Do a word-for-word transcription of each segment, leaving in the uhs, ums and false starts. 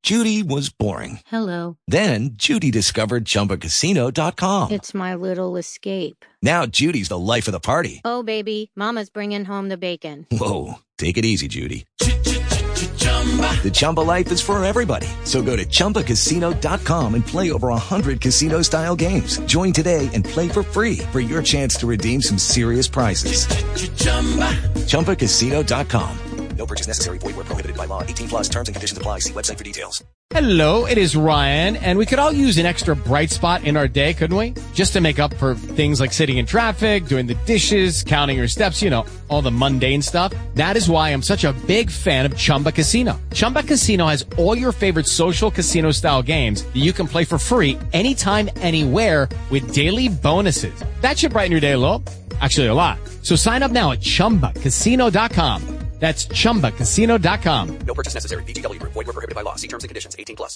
Judy was boring. Hello. Then Judy discovered Chumba Casino dot com. It's my little escape. Now Judy's the life of the party. Oh, baby, mama's bringing home the bacon. Whoa, take it easy, Judy. The Chumba life is for everybody. So go to Chumba Casino dot com and play over one hundred casino-style games. Join today and play for free for your chance to redeem some serious prizes. Chumba Casino dot com. No purchase necessary. Void where prohibited by law. eighteen plus terms and conditions apply. See website for details. Hello, it is Ryan, and we could all use an extra bright spot in our day, couldn't we? Just to make up for things like sitting in traffic, doing the dishes, counting your steps, you know, all the mundane stuff. That is why I'm such a big fan of Chumba Casino. Chumba Casino has all your favorite social casino-style games that you can play for free anytime, anywhere with daily bonuses. That should brighten your day a little. Actually, a lot. So sign up now at Chumba Casino dot com. That's Chumba Casino dot com. No purchase necessary. V G W. Void where prohibited by law. See terms and conditions. eighteen plus.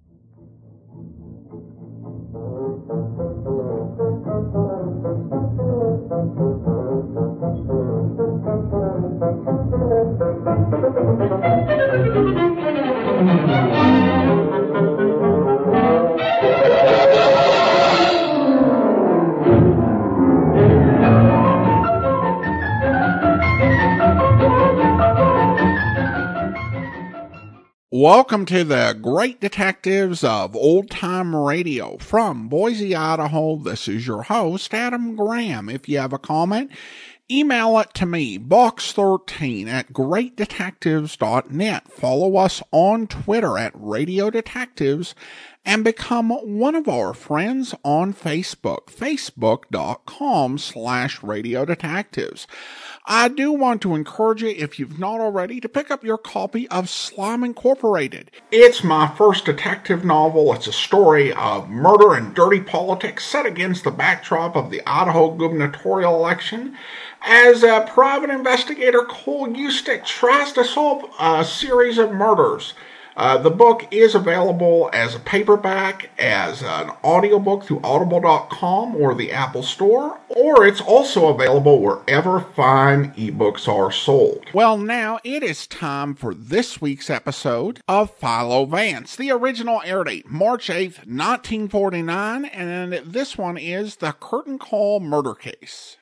Welcome to the Great Detectives of Old Time Radio. From Boise, Idaho, this is your host, Adam Graham. If you have a comment, email it to me, box thirteen at great detectives dot net. Follow us on Twitter at Radio Detectives and become one of our friends on Facebook, facebook.com slash Radio Detectives. I do want to encourage you, if you've not already, to pick up your copy of Slime Incorporated. It's my first detective novel. It's a story of murder and dirty politics set against the backdrop of the Idaho gubernatorial election as a private investigator Cole Eustick tries to solve a series of murders. Uh, the book is available as a paperback, as an audiobook through audible dot com or the Apple Store, or it's also available wherever fine ebooks are sold. Well, now it is time for this week's episode of Philo Vance. The original air date, March eighth, nineteen forty-nine, and this one is the Curtain Call Murder Case.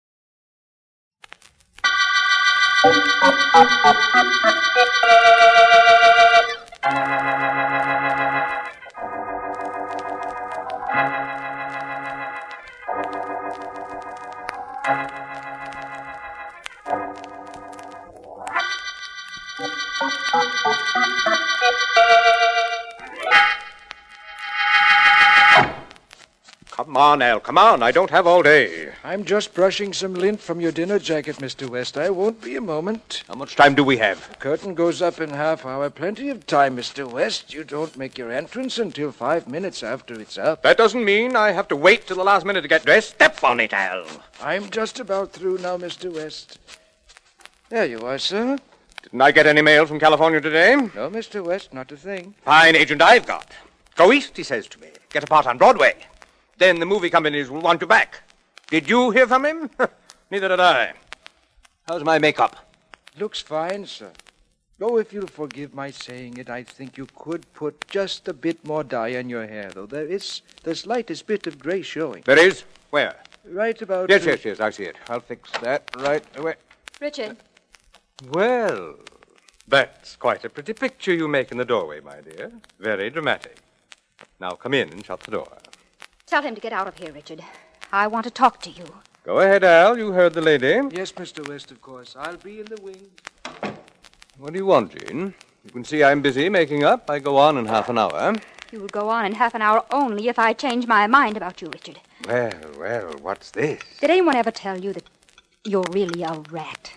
Come on, Al, come on. I don't have all day. I'm just brushing some lint from your dinner jacket, Mister West. I won't be a moment. How much time do we have? The curtain goes up in half hour. Plenty of time, Mister West. You don't make your entrance until five minutes after it's up. That doesn't mean I have to wait till the last minute to get dressed. Step on it, Al. I'm just about through now, Mister West. There you are, sir. Didn't I get any mail from California today? No, Mister West, not a thing. Fine agent I've got. Go east, he says to me. Get a part on Broadway. Then the movie companies will want you back. Did you hear from him? Neither did I. How's my makeup? Looks fine, sir. Oh, if you'll forgive my saying it, I think you could put just a bit more dye on your hair, though. There is the slightest bit of gray showing. There is? Where? Right about... Yes, the... yes, yes, I see it. I'll fix that right away. Richard. Well, that's quite a pretty picture you make in the doorway, my dear. Very dramatic. Now come in and shut the door. Tell him to get out of here, Richard. I want to talk to you. Go ahead, Al. You heard the lady. Yes, Mister West, of course. I'll be in the wing. What do you want, Jean? You can see I'm busy making up. I go on in half an hour. You will go on in half an hour only if I change my mind about you, Richard. Well, well, what's this? Did anyone ever tell you that you're really a rat?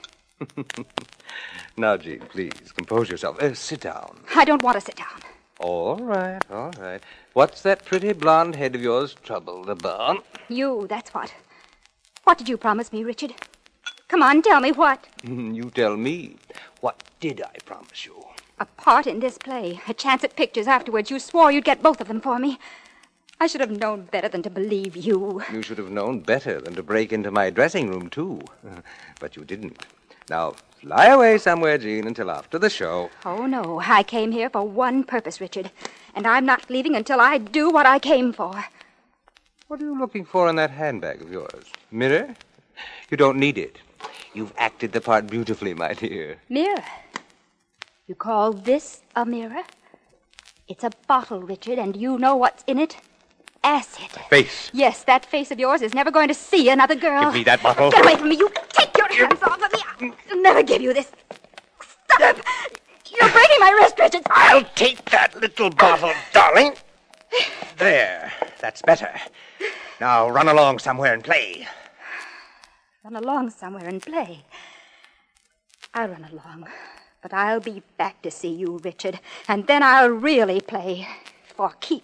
Now, Jean, please, compose yourself. Uh, sit down. I don't want to sit down. All right, all right. What's that pretty blonde head of yours troubled about? You, that's what. What did you promise me, Richard? Come on, tell me what. You tell me. What did I promise you? A part in this play, a chance at pictures afterwards. You swore you'd get both of them for me. I should have known better than to believe you. You should have known better than to break into my dressing room, too. But you didn't. Now, fly away somewhere, Jean, until after the show. Oh, no. I came here for one purpose, Richard. And I'm not leaving until I do what I came for. What are you looking for in that handbag of yours? Mirror? You don't need it. You've acted the part beautifully, my dear. Mirror? You call this a mirror? It's a bottle, Richard, and you know what's in it? Acid. Face. Yes, that face of yours is never going to see another girl. Give me that bottle. Get away from me. You take your hands off of me. I'll never give you this. Stop. You're breaking my wrist, Richard. I'll take that little bottle, darling. There. That's better. Now run along somewhere and play. Run along somewhere and play. I'll run along. But I'll be back to see you, Richard. And then I'll really play. For keeps.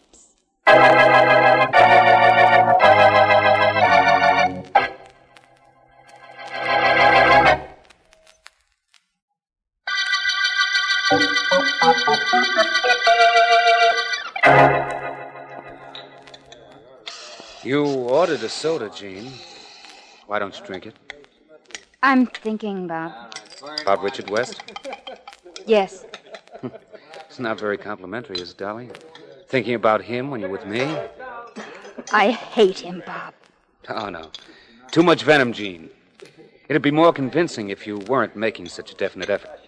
You ordered a soda, Jean. Why don't you drink it? I'm thinking, Bob. About Richard West? Yes. It's not very complimentary, is it, darling? Thinking about him when you're with me? I hate him, Bob. Oh, no. Too much venom, Jean. It'd be more convincing if you weren't making such a definite effort.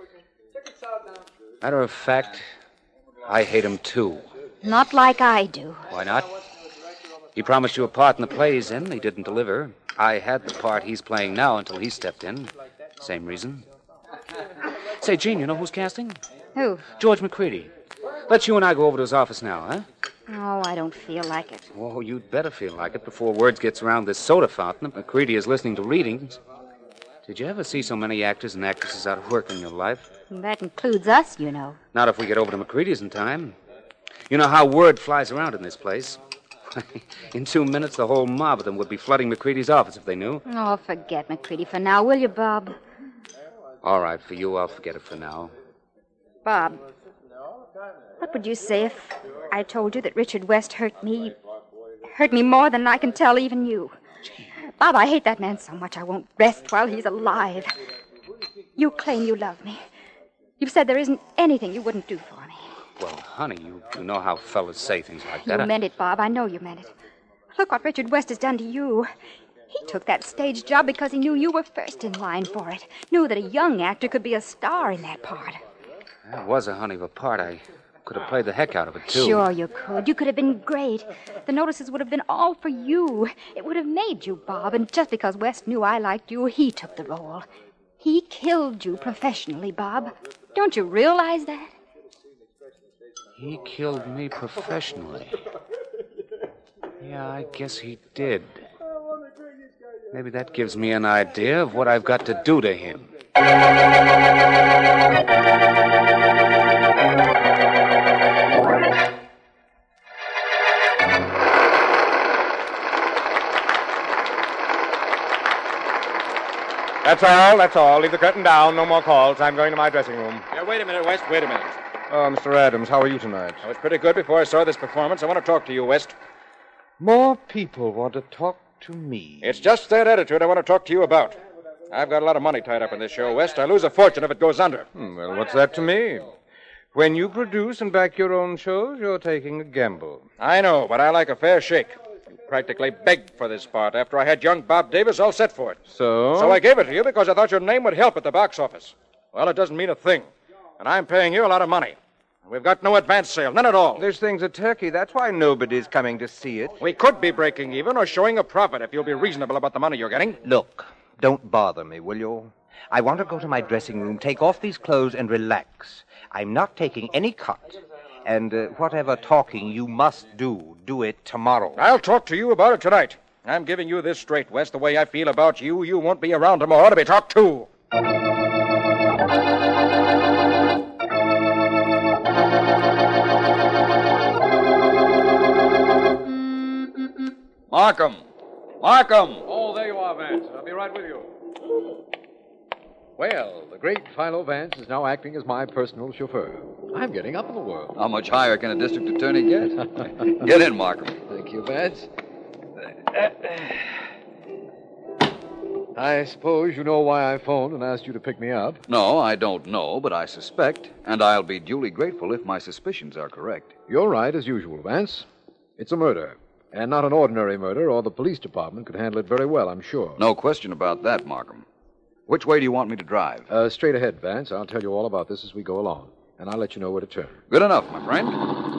Matter of fact, I hate him, too. Not like I do. Why not? He promised you a part in the play he's in. He didn't deliver. I had the part he's playing now until he stepped in. Same reason. Say, Jean, you know who's casting? Who? George McCready. Let's you and I go over to his office now, huh? Oh, I don't feel like it. Oh, you'd better feel like it before word gets around this soda fountain that McCready is listening to readings. Did you ever see so many actors and actresses out of work in your life? That includes us, you know. Not if we get over to McCready's in time. You know how word flies around in this place. In two minutes, the whole mob of them would be flooding McCready's office if they knew. Oh, forget McCready for now, will you, Bob? All right, for you, I'll forget it for now. Bob, what would you say if I told you that Richard West hurt me, hurt me more than I can tell even you? Bob, I hate that man so much I won't rest while he's alive. You claim you love me. You've said there isn't anything you wouldn't do for me. Well, honey, you, you know how fellas say things like that. You I... meant it, Bob. I know you meant it. Look what Richard West has done to you. He took that stage job because he knew you were first in line for it. Knew that a young actor could be a star in that part. It was a honey of a part. I could have played the heck out of it, too. Sure you could. You could have been great. The notices would have been all for you. It would have made you, Bob. And just because West knew I liked you, he took the role. He killed you professionally, Bob. Don't you realize that? He killed me professionally. Yeah, I guess he did. Maybe that gives me an idea of what I've got to do to him. That's all, that's all. Leave the curtain down. No more calls. I'm going to my dressing room. Yeah, wait a minute, West. Wait a minute. Oh, Mister Adams, how are you tonight? I was pretty good before I saw this performance. I want to talk to you, West. More people want to talk to me. It's just that attitude I want to talk to you about. I've got a lot of money tied up in this show, West. I lose a fortune if it goes under. Hmm, well, what's that to me? When you produce and back your own shows, you're taking a gamble. I know, but I like a fair shake. You practically begged for this part after I had young Bob Davis all set for it. So? So I gave it to you because I thought your name would help at the box office. Well, it doesn't mean a thing. And I'm paying you a lot of money. We've got no advance sale, none at all. This thing's a turkey. That's why nobody's coming to see it. We could be breaking even or showing a profit if you'll be reasonable about the money you're getting. Look, don't bother me, will you? I want to go to my dressing room, take off these clothes, and relax. I'm not taking any cut. And uh, whatever talking you must do, do it tomorrow. I'll talk to you about it tonight. I'm giving you this straight, West. The way I feel about you, you won't be around tomorrow to be talked to. Markham! Markham! Oh, there you are, Vance. I'll be right with you. Well, the great Philo Vance is now acting as my personal chauffeur. I'm getting up in the world. How much higher can a district attorney get? Get in, Markham. Thank you, Vance. I suppose you know why I phoned and asked you to pick me up. No, I don't know, but I suspect, and I'll be duly grateful if my suspicions are correct. You're right, as usual, Vance. It's a murder, and not an ordinary murder, or the police department could handle it very well, I'm sure. No question about that, Markham. Which way do you want me to drive? Uh, straight ahead, Vance. I'll tell you all about this as we go along, and I'll let you know where to turn. Good enough, my friend.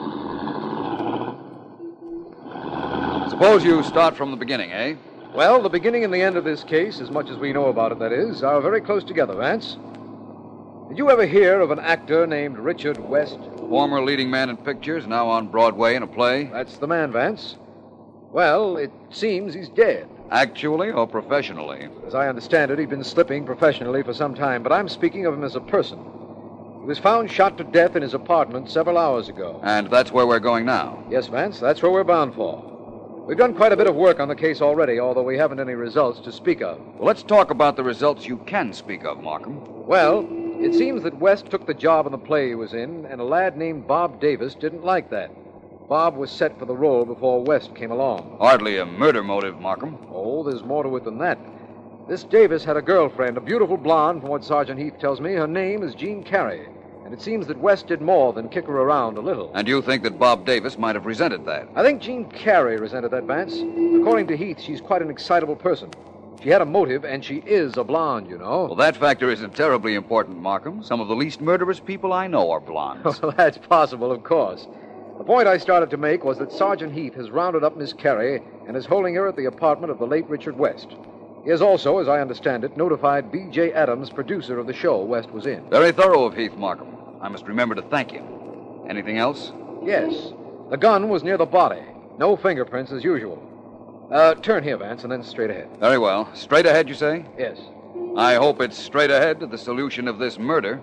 Suppose you start from the beginning, eh? Well, the beginning and the end of this case, as much as we know about it, that is, are very close together, Vance. Did you ever hear of an actor named Richard West? Former leading man in pictures, now on Broadway in a play? That's the man, Vance. Well, it seems he's dead. Actually or professionally? As I understand it, he'd been slipping professionally for some time, but I'm speaking of him as a person. He was found shot to death in his apartment several hours ago. And that's where we're going now? Yes, Vance, that's where we're bound for. We've done quite a bit of work on the case already, although we haven't any results to speak of. Well, let's talk about the results you can speak of, Markham. Well, it seems that West took the job in the play he was in, and a lad named Bob Davis didn't like that. Bob was set for the role before West came along. Hardly a murder motive, Markham. Oh, there's more to it than that. This Davis had a girlfriend, a beautiful blonde, from what Sergeant Heath tells me. Her name is Jean Carey. And it seems that West did more than kick her around a little. And you think that Bob Davis might have resented that? I think Jean Carey resented that, Vance. According to Heath, she's quite an excitable person. She had a motive, and she is a blonde, you know. Well, that factor isn't terribly important, Markham. Some of the least murderous people I know are blondes. Well, that's possible, of course. The point I started to make was that Sergeant Heath has rounded up Miss Carey and is holding her at the apartment of the late Richard West. He has also, as I understand it, notified B J Adams, producer of the show West was in. Very thorough of Heath, Markham. I must remember to thank him. Anything else? Yes. The gun was near the body. No fingerprints as usual. Uh, turn here, Vance, and then straight ahead. Very well. Straight ahead, you say? Yes. I hope it's straight ahead to the solution of this murder.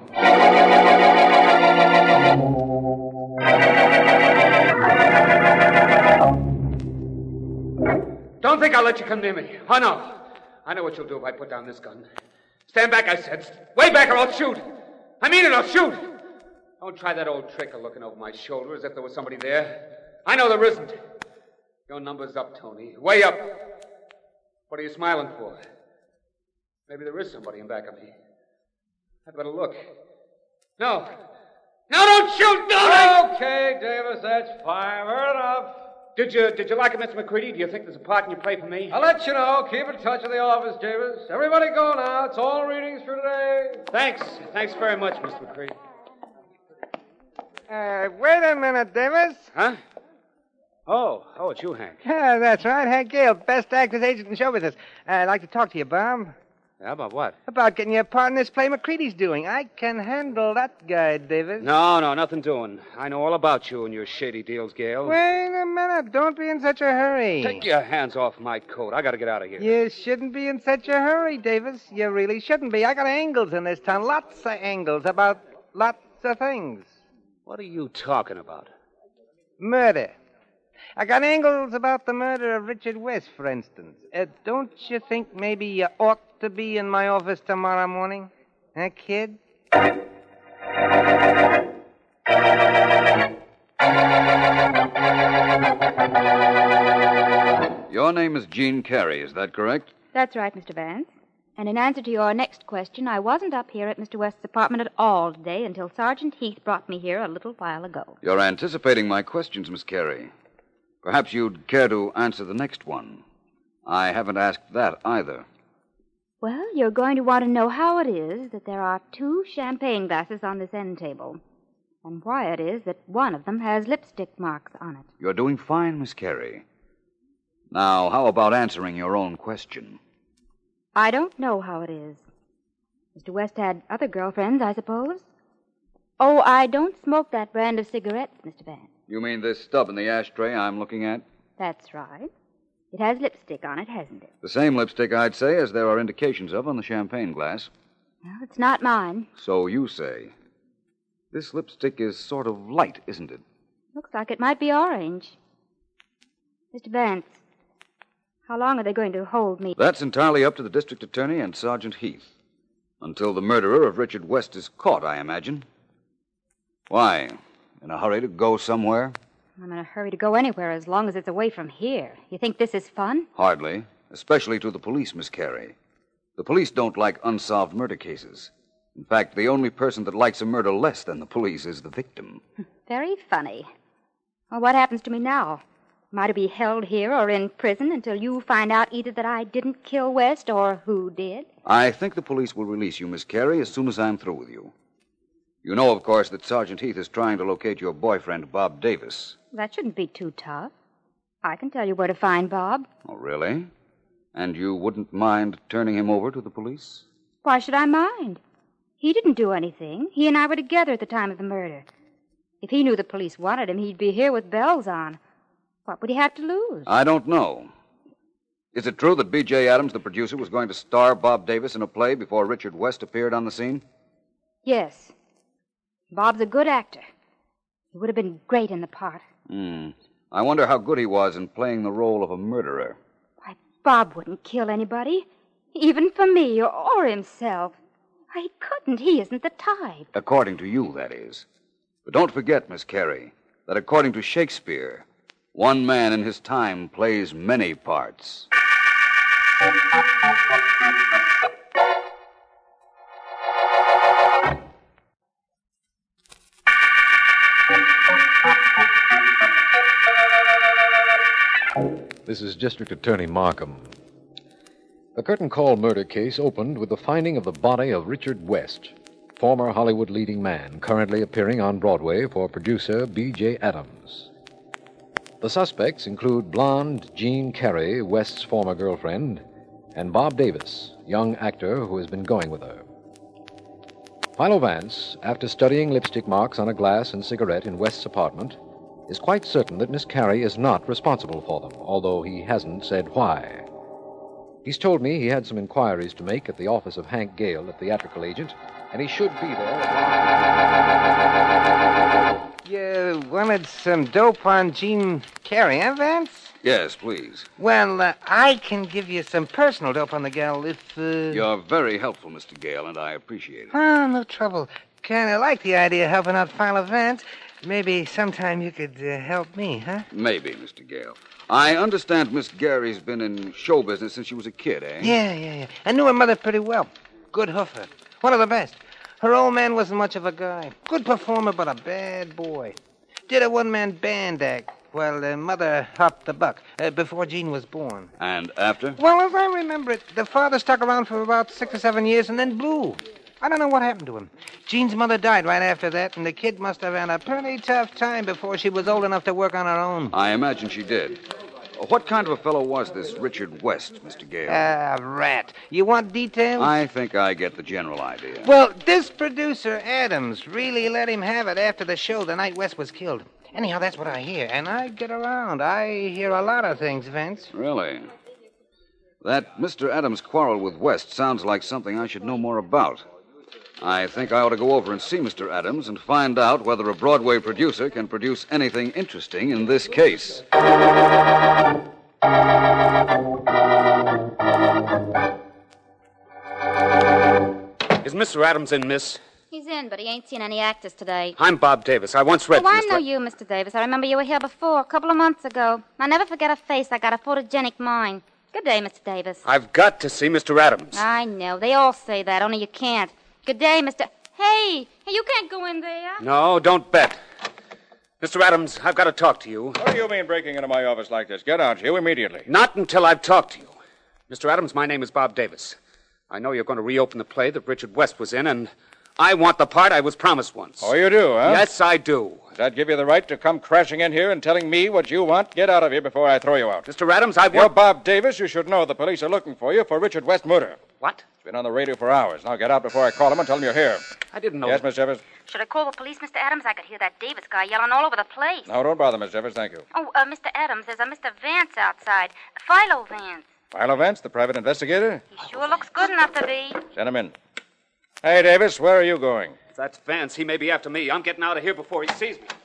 Don't think I'll let you come near me. Oh, no. I know what you'll do if I put down this gun. Stand back, I said. Way back or I'll shoot. I mean it, I'll shoot. Don't try that old trick of looking over my shoulder as if there was somebody there. I know there isn't. Your number's up, Tony. Way up. What are you smiling for? Maybe there is somebody in back of me. I'd better look. No. No, don't shoot, Tony! Okay, Davis, that's fine. Fair enough. Did you, did you like it, Mister McCready? Do you think there's a part in your play for me? I'll let you know. Keep in touch with the office, Davis. Everybody go now. It's all readings for today. Thanks. Thanks very much, Mister McCready. Uh, wait a minute, Davis. Huh? Oh, oh, it's you, Hank. Yeah, that's right. Hank Gale, best actor's agent in show business. Uh, I'd like to talk to you, Bob. Yeah, about what? About getting you a part in this play McCready's doing. I can handle that guy, Davis. No, no, nothing doing. I know all about you and your shady deals, Gale. Wait a minute. Don't be in such a hurry. Take your hands off my coat. I gotta get out of here. You shouldn't be in such a hurry, Davis. You really shouldn't be. I got angles in this town. Lots of angles about lots of things. What are you talking about? Murder. I got angles about the murder of Richard West, for instance. Uh, don't you think maybe you ought to be in my office tomorrow morning? Huh, kid? Your name is Jean Carey, is that correct? That's right, Mister Vance. And in answer to your next question, I wasn't up here at Mister West's apartment at all today until Sergeant Heath brought me here a little while ago. You're anticipating my questions, Miss Carey. Perhaps you'd care to answer the next one. I haven't asked that either. Well, you're going to want to know how it is that there are two champagne glasses on this end table, and why it is that one of them has lipstick marks on it. You're doing fine, Miss Carey. Now, how about answering your own question? I don't know how it is. Mister West had other girlfriends, I suppose. Oh, I don't smoke that brand of cigarettes, Mister Vance. You mean this stub in the ashtray I'm looking at? That's right. It has lipstick on it, hasn't it? The same lipstick, I'd say, as there are indications of on the champagne glass. Well, it's not mine. So you say. This lipstick is sort of light, isn't it? Looks like it might be orange. Mister Vance, how long are they going to hold me? That's entirely up to the district attorney and Sergeant Heath. Until the murderer of Richard West is caught, I imagine. Why? In a hurry to go somewhere? I'm in a hurry to go anywhere as long as it's away from here. You think this is fun? Hardly. Especially to the police, Miss Carey. The police don't like unsolved murder cases. In fact, the only person that likes a murder less than the police is the victim. Very funny. Well, what happens to me now? Am I to be held here or in prison until you find out either that I didn't kill West or who did? I think the police will release you, Miss Carey, as soon as I'm through with you. You know, of course, that Sergeant Heath is trying to locate your boyfriend, Bob Davis. That shouldn't be too tough. I can tell you where to find Bob. Oh, really? And you wouldn't mind turning him over to the police? Why should I mind? He didn't do anything. He and I were together at the time of the murder. If he knew the police wanted him, he'd be here with bells on. What would he have to lose? I don't know. Is it true that B J Adams, the producer, was going to star Bob Davis in a play before Richard West appeared on the scene? Yes. Bob's a good actor. He would have been great in the part. Hmm. I wonder how good he was in playing the role of a murderer. Why, Bob wouldn't kill anybody, even for me or, or himself. Why, he couldn't. He isn't the type. According to you, that is. But don't forget, Miss Carey, that according to Shakespeare, one man in his time plays many parts. This is District Attorney Markham. The curtain call murder case opened with the finding of the body of Richard West, former Hollywood leading man, currently appearing on Broadway for producer B J Adams. The suspects include blonde Jean Carey, West's former girlfriend, and Bob Davis, young actor who has been going with her. Philo Vance, after studying lipstick marks on a glass and cigarette in West's apartment, is quite certain that Miss Carey is not responsible for them, although he hasn't said why. He's told me he had some inquiries to make at the office of Hank Gale, the theatrical agent, and he should be there. You wanted some dope on Jean Carey, huh, Vance? Yes, please. Well, uh, I can give you some personal dope on the gal if, uh... You're very helpful, Mister Gale, and I appreciate it. Oh, no trouble. Kind of like the idea of helping out Philo Vance. Maybe sometime you could uh, help me, huh? Maybe, Mister Gale. I understand Miss Gary's been in show business since she was a kid, eh? Yeah, yeah, yeah. I knew her mother pretty well. Good hoofer. One of the best. Her old man wasn't much of a guy. Good performer, but a bad boy. Did a one-man band act while her mother hopped the buck uh, before Jean was born. And after? Well, as I remember it, the father stuck around for about six or seven years and then blew. I don't know what happened to him. Jean's mother died right after that, and the kid must have had a pretty tough time before she was old enough to work on her own. I imagine she did. What kind of a fellow was this Richard West, Mister Gale? Ah, rat. You want details? I think I get the general idea. Well, this producer, Adams, really let him have it after the show the night West was killed. Anyhow, that's what I hear, and I get around. I hear a lot of things, Vince. Really? That Mister Adams' quarrel with West sounds like something I should know more about. I think I ought to go over and see Mister Adams and find out whether a Broadway producer can produce anything interesting in this case. Is Mister Adams in, miss? He's in, but he ain't seen any actors today. I'm Bob Davis. I once read Oh, I Mister know you, Mister Davis. I remember you were here before, a couple of months ago. I never forget a face. I got a photogenic mind. Good day, Mister Davis. I've got to see Mister Adams. I know. They all say that, only you can't. Good day, Mister... Hey! Hey, you can't go in there. No, don't bet. Mister Adams, I've got to talk to you. What do you mean breaking into my office like this? Get out, you, immediately. Not until I've talked to you. Mister Adams, my name is Bob Davis. I know you're going to reopen the play that Richard West was in, and I want the part I was promised once. Oh, you do, huh? Yes, I do. Does that give you the right to come crashing in here and telling me what you want? Get out of here before I throw you out. Mister Adams, I want... You're Bob Davis. You should know the police are looking for you for Richard West murder. What? It's been on the radio for hours. Now get out before I call him and tell him you're here. I didn't know... Yes, Miss Evers? Should I call the police, Mister Adams? I could hear that Davis guy yelling all over the place. No, don't bother, Miss Evers. Thank you. Oh, uh, Mister Adams, there's a Mister Vance outside. Philo Vance. Philo Vance, the private investigator? He sure looks good enough to be. Send him in. Hey, Davis, where are you going? If that's Vance, he may be after me. I'm getting out of here before he sees me.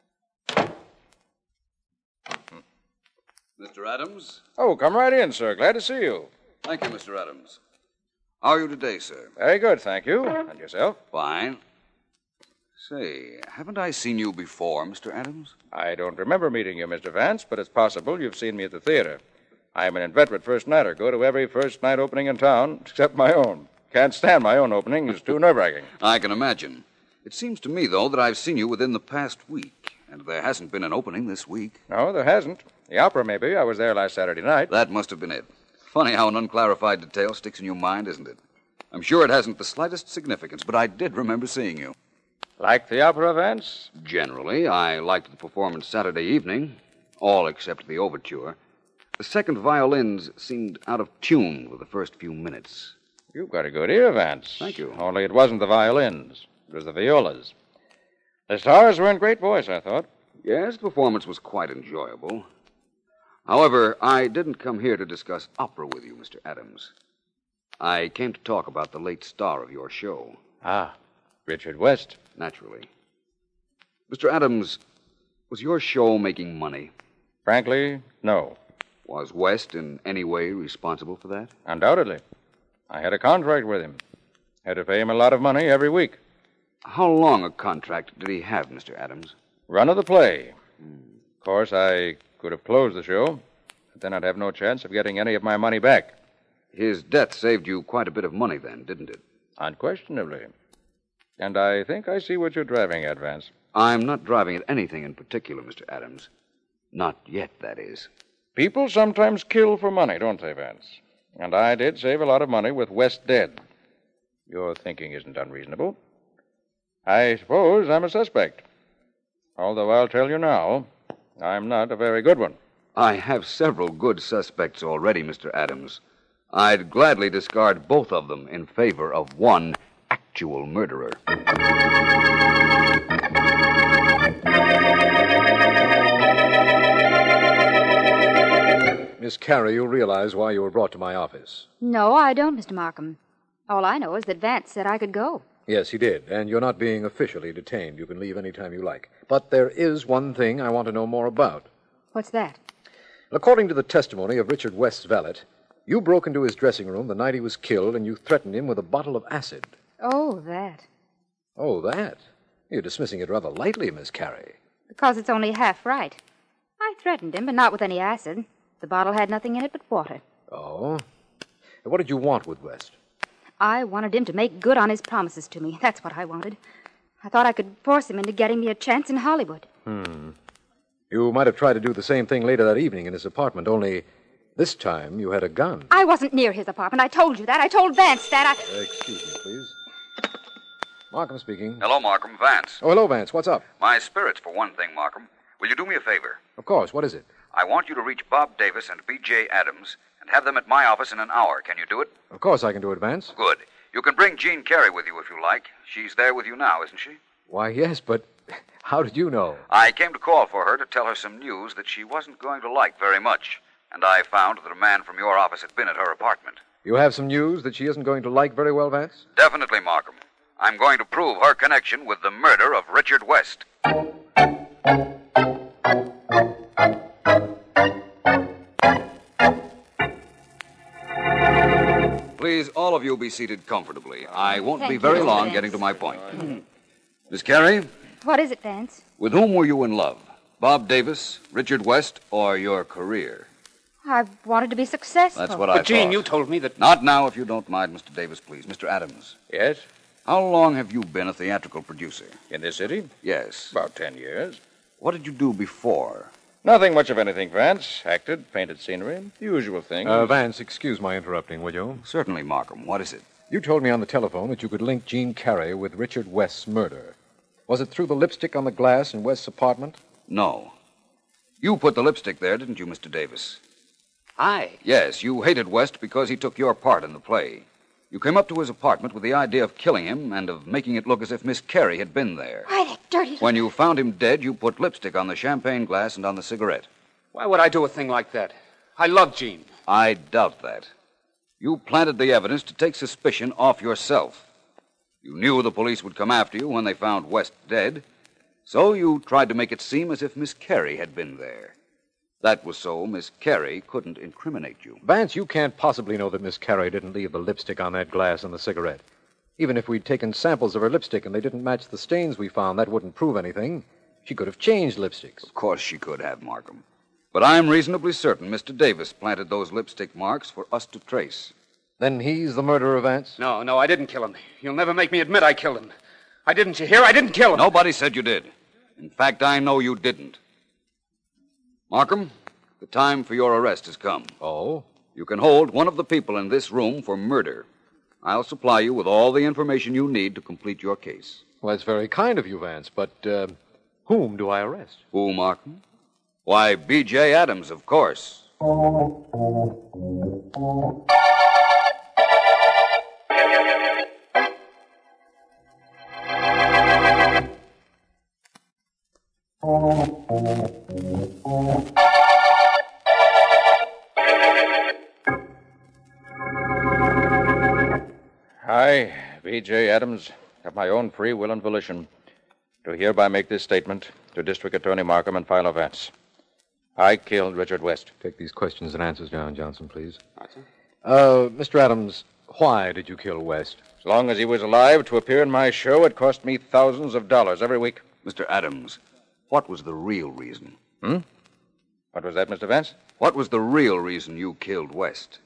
Mister Adams? Oh, come right in, sir. Glad to see you. Thank you, Mister Adams. How are you today, sir? Very good, thank you. And yourself? Fine. Say, haven't I seen you before, Mister Adams? I don't remember meeting you, Mister Vance, but it's possible you've seen me at the theater. I'm an inveterate first nighter. Go to every first night opening in town, except my own. Can't stand my own opening. It's too nerve-wracking. I can imagine. It seems to me, though, that I've seen you within the past week, and there hasn't been an opening this week. No, there hasn't. The opera, maybe. I was there last Saturday night. That must have been it. Funny how an unclarified detail sticks in your mind, isn't it? I'm sure it hasn't the slightest significance, but I did remember seeing you. Like the opera, Vance? Generally, I liked the performance Saturday evening, all except the overture. The second violins seemed out of tune with the first few minutes. You've got a good ear, Vance. Thank you. Only it wasn't the violins. It was the violas. The stars were in great voice, I thought. Yes, the performance was quite enjoyable. However, I didn't come here to discuss opera with you, Mister Adams. I came to talk about the late star of your show. Ah, Richard West. Naturally. Mister Adams, was your show making money? Frankly, no. Was West in any way responsible for that? Undoubtedly. I had a contract with him. Had to pay him a lot of money every week. How long a contract did he have, Mister Adams? Run of the play. Hmm. Of course, I could have closed the show, but then I'd have no chance of getting any of my money back. His death saved you quite a bit of money then, didn't it? Unquestionably. And I think I see what you're driving at, Vance. I'm not driving at anything in particular, Mister Adams. Not yet, that is. People sometimes kill for money, don't they, Vance? And I did save a lot of money with West dead. Your thinking isn't unreasonable. I suppose I'm a suspect. Although I'll tell you now, I'm not a very good one. I have several good suspects already, Mister Adams. I'd gladly discard both of them in favor of one actual murderer. Miss Carey, you realize why you were brought to my office. No, I don't, Mister Markham. All I know is that Vance said I could go. Yes, he did, and you're not being officially detained. You can leave any time you like. But there is one thing I want to know more about. What's that? According to the testimony of Richard West's valet, you broke into his dressing room the night he was killed, and you threatened him with a bottle of acid. Oh, that. Oh, that? You're dismissing it rather lightly, Miss Carey. Because it's only half right. I threatened him, but not with any acid. The bottle had nothing in it but water. Oh? And what did you want with West? I wanted him to make good on his promises to me. That's what I wanted. I thought I could force him into getting me a chance in Hollywood. Hmm. You might have tried to do the same thing later that evening in his apartment, only this time you had a gun. I wasn't near his apartment. I told you that. I told Vance that. I... Uh, excuse me, please. Markham speaking. Hello, Markham. Vance. Oh, hello, Vance. What's up? My spirits, for one thing, Markham. Will you do me a favor? Of course. What is it? I want you to reach Bob Davis and B J Adams and have them at my office in an hour. Can you do it? Of course I can do it, Vance. Good. You can bring Jean Carey with you if you like. She's there with you now, isn't she? Why, yes, but how did you know? I came to call for her to tell her some news that she wasn't going to like very much. And I found that a man from your office had been at her apartment. You have some news that she isn't going to like very well, Vance? Definitely, Markham. I'm going to prove her connection with the murder of Richard West. Please, all of you be seated comfortably. I won't Thank be very you, long Vance. getting to my point. Mm-hmm. Miss Carey, What is it, Vance? with whom were you in love? Bob Davis, Richard West, or your career? I've wanted to be successful. That's what I But, Jean, thought. you told me that... Not now, if you don't mind, Mister Davis, please. Mister Adams. Yes? How long have you been a theatrical producer? In this city? Yes. About ten years. What did you do before? Nothing much of anything, Vance. Acted, painted scenery, the usual thing. Uh, Vance, excuse my interrupting, will you? Certainly, Markham. What is it? You told me on the telephone that you could link Jean Carey with Richard West's murder. Was it through the lipstick on the glass in West's apartment? No. You put the lipstick there, didn't you, Mister Davis? I? Yes, you hated West because he took your part in the play. You came up to his apartment with the idea of killing him and of making it look as if Miss Carey had been there. Why, that dirty... When you found him dead, you put lipstick on the champagne glass and on the cigarette. Why would I do a thing like that? I love Jean. I doubt that. You planted the evidence to take suspicion off yourself. You knew the police would come after you when they found West dead, so you tried to make it seem as if Miss Carey had been there. That was so Miss Carey couldn't incriminate you. Vance, you can't possibly know that Miss Carey didn't leave the lipstick on that glass and the cigarette. Even if we'd taken samples of her lipstick and they didn't match the stains we found, that wouldn't prove anything. She could have changed lipsticks. Of course she could have, Markham. But I'm reasonably certain Mister Davis planted those lipstick marks for us to trace. Then he's the murderer, Vance? No, no, I didn't kill him. You'll never make me admit I killed him. I didn't, you hear? I didn't kill him. Nobody said you did. In fact, I know you didn't. Markham, the time for your arrest has come. Oh? You can hold one of the people in this room for murder. I'll supply you with all the information you need to complete your case. Well, that's very kind of you, Vance, but uh, whom do I arrest? Who, Markham? Why, B J Adams, of course. I, B J Adams, of my own free will and volition, do hereby make this statement to District Attorney Markham and Philo Vance. I killed Richard West. Take these questions and answers down, Johnson, please. Uh, Mister Adams, why did you kill West? As long as he was alive to appear in my show, it cost me thousands of dollars every week. Mister Adams, what was the real reason? Hmm? What was that, Mister Vance? What was the real reason you killed West?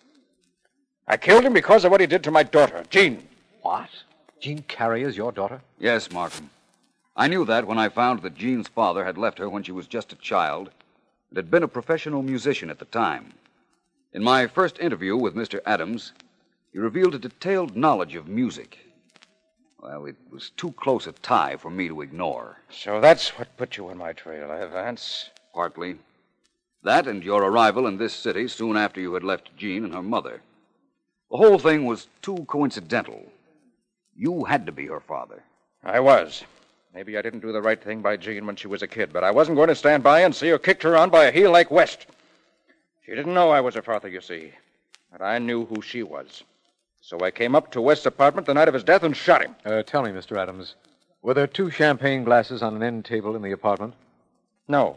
I killed him because of what he did to my daughter, Jean. What? Jean Carrier's your daughter? Yes, Markham. I knew that when I found that Jean's father had left her when she was just a child and had been a professional musician at the time. In my first interview with Mister Adams, he revealed a detailed knowledge of music. Well, it was too close a tie for me to ignore. So that's what put you on my trail, eh, Vance? Partly. That and your arrival in this city soon after you had left Jean and her mother. The whole thing was too coincidental. You had to be her father. I was. Maybe I didn't do the right thing by Jean when she was a kid, but I wasn't going to stand by and see her kicked around by a heel like West. She didn't know I was her father, you see. But I knew who she was. So I came up to West's apartment the night of his death and shot him. Uh, tell me, Mister Adams, were there two champagne glasses on an end table in the apartment? No.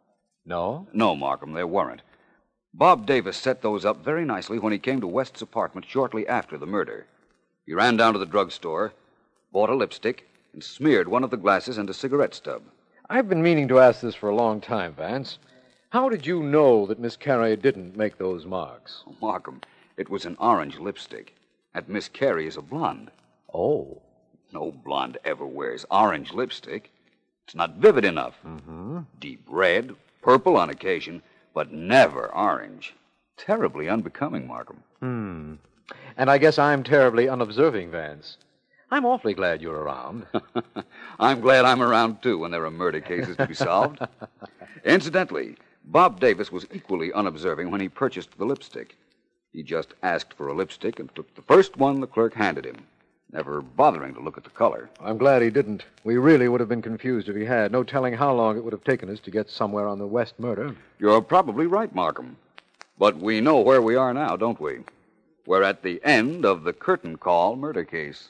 No? No, Markham, there weren't. Bob Davis set those up very nicely when he came to West's apartment shortly after the murder. He ran down to the drugstore, bought a lipstick, and smeared one of the glasses into a cigarette stub. I've been meaning to ask this for a long time, Vance. How did you know that Miss Carey didn't make those marks? Oh, Markham, it was an orange lipstick, and Miss Carey is a blonde. Oh. No blonde ever wears orange lipstick. It's not vivid enough. Mm-hmm. Deep red, purple on occasion, but never orange. Terribly unbecoming, Markham. Hmm. And I guess I'm terribly unobserving, Vance. I'm awfully glad you're around. I'm glad I'm around, too, when there are murder cases to be solved. Incidentally, Bob Davis was equally unobserving when he purchased the lipstick. He just asked for a lipstick and took the first one the clerk handed him, never bothering to look at the color. I'm glad he didn't. We really would have been confused if he had. No telling how long it would have taken us to get somewhere on the West murder. You're probably right, Markham. But we know where we are now, don't we? We're at the end of the curtain call murder case.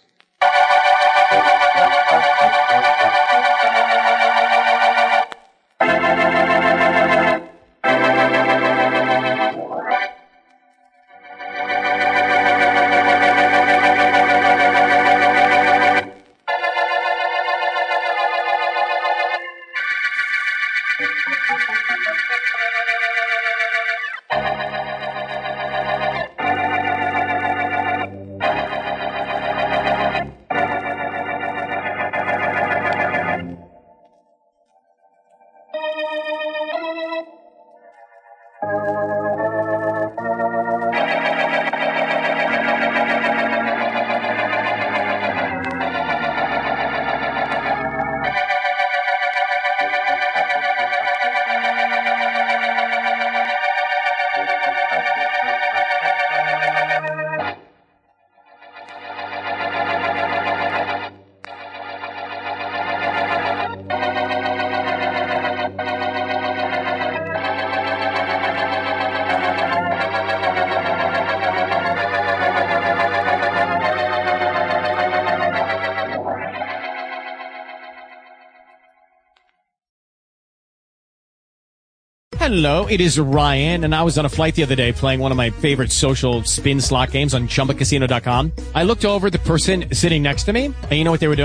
Hello, it is Ryan, and I was on a flight the other day playing one of my favorite social spin slot games on Chumba Casino dot com. I looked over at the person sitting next to me, and you know what they were doing?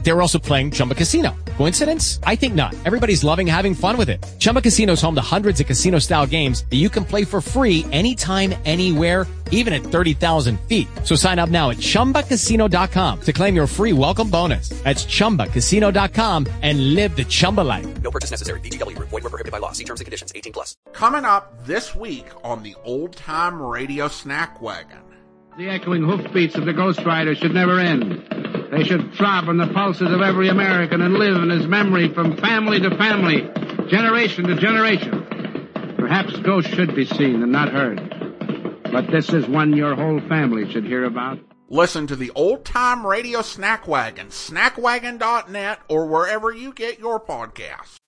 they were also playing Chumba Casino. Coincidence? I think not. Everybody's loving having fun with it. Chumba Casino is home to hundreds of casino-style games that you can play for free anytime, anywhere, even at thirty thousand feet. So sign up now at chumba casino dot com to claim your free welcome bonus. That's chumba casino dot com and live the Chumba life. No purchase necessary. V G W. Void where prohibited by law. See terms and conditions. eighteen plus. Coming up this week on the Old Time Radio Snack Wagon. The echoing hoofbeats of the Ghost Rider should never end. They should throb on the pulses of every American and live in his memory from family to family, generation to generation. Perhaps ghosts should be seen and not heard. But this is one your whole family should hear about. Listen to the Old Time Radio Snack Wagon, snack wagon dot net, or wherever you get your podcasts.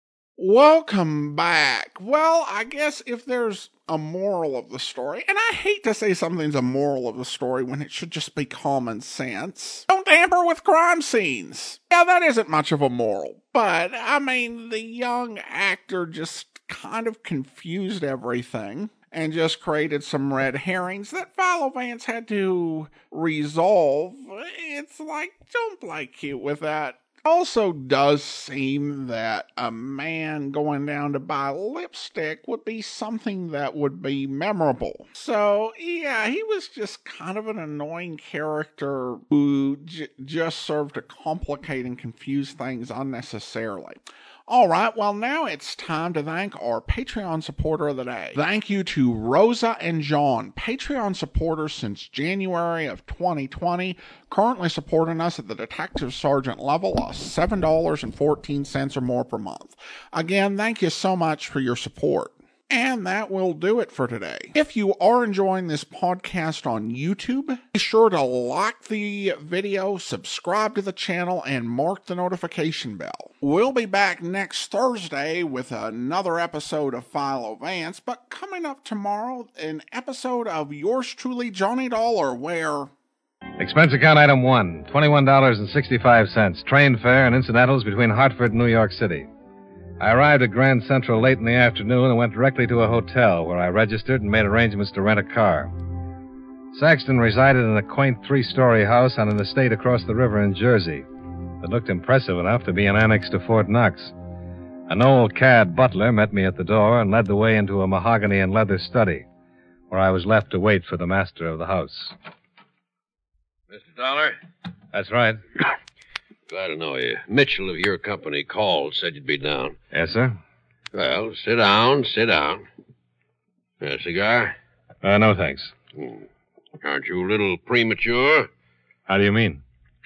Welcome back. Well, I guess if there's a moral of the story, and I hate to say something's a moral of the story when it should just be common sense. Don't tamper with crime scenes. Yeah, that isn't much of a moral. But, I mean, the young actor just kind of confused everything and just created some red herrings that Philo Vance had to resolve. It's like, don't play cute with that. Also does seem that a man going down to buy lipstick would be something that would be memorable. So, yeah, he was just kind of an annoying character who j- just served to complicate and confuse things unnecessarily. All right, well, now it's time to thank our Patreon supporter of the day. Thank you to Rosa and John, Patreon supporters since January of twenty twenty, currently supporting us at the Detective Sergeant level of seven dollars and fourteen cents or more per month. Again, thank you so much for your support. And that will do it for today. If you are enjoying this podcast on YouTube, be sure to like the video, subscribe to the channel, and mark the notification bell. We'll be back next Thursday with another episode of Philo Vance, but coming up tomorrow, an episode of yours truly, Johnny Dollar, where... Expense account item one, twenty-one dollars and sixty-five cents. Train fare and incidentals between Hartford and New York City. I arrived at Grand Central late in the afternoon and went directly to a hotel where I registered and made arrangements to rent a car. Saxton resided in a quaint three-story house on an estate across the river in Jersey that looked impressive enough to be an annex to Fort Knox. An old cad butler met me at the door and led the way into a mahogany and leather study, where I was left to wait for the master of the house. Mister Dollar? That's right. Glad to know you. Mitchell of your company called, said you'd be down. Yes, sir? Well, sit down, sit down. A cigar? Uh, no, thanks. Hmm. Aren't you a little premature? How do you mean?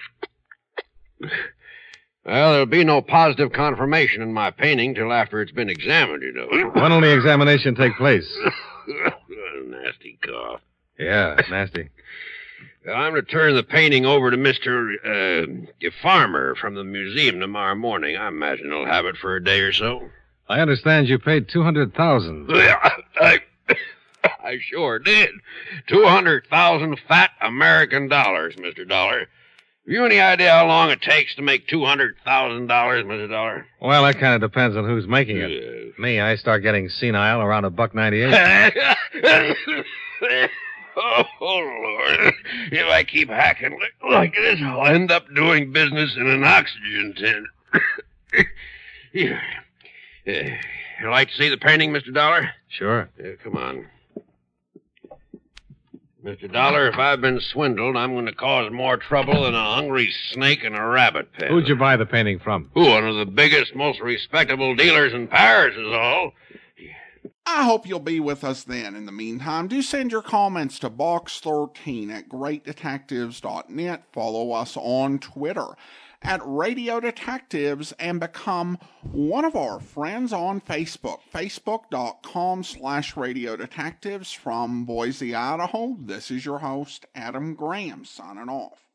Well, there'll be no positive confirmation in my painting till after it's been examined, you know. When will the examination take place? Nasty cough. Yeah, nasty. Well, I'm to turn the painting over to Mister Uh, Farmer from the museum tomorrow morning. I imagine he'll have it for a day or so. I understand you paid two hundred thousand dollars. I, I sure did. two hundred thousand fat American dollars, Mister Dollar. Have you any idea how long it takes to make two hundred thousand dollars, Mister Dollar? Well, that kind of depends on who's making it. Yes. Me, I start getting senile around a buck ninety-eight. Oh, Lord. If I keep hacking like this, I'll end up doing business in an oxygen tent. Here. Uh, you like to see the painting, Mister Dollar? Sure. Yeah, come on. Mister Dollar, if I've been swindled, I'm going to cause more trouble than a hungry snake in a rabbit pen. Who'd you buy the painting from? Who, one of the biggest, most respectable dealers in Paris is all. I hope you'll be with us then. In the meantime, do send your comments to box thirteen at great detectives dot net. Follow us on Twitter at Radio Detectives and become one of our friends on Facebook. Facebook.com slash Radio Detectives. From Boise, Idaho, this is your host, Adam Graham, signing off.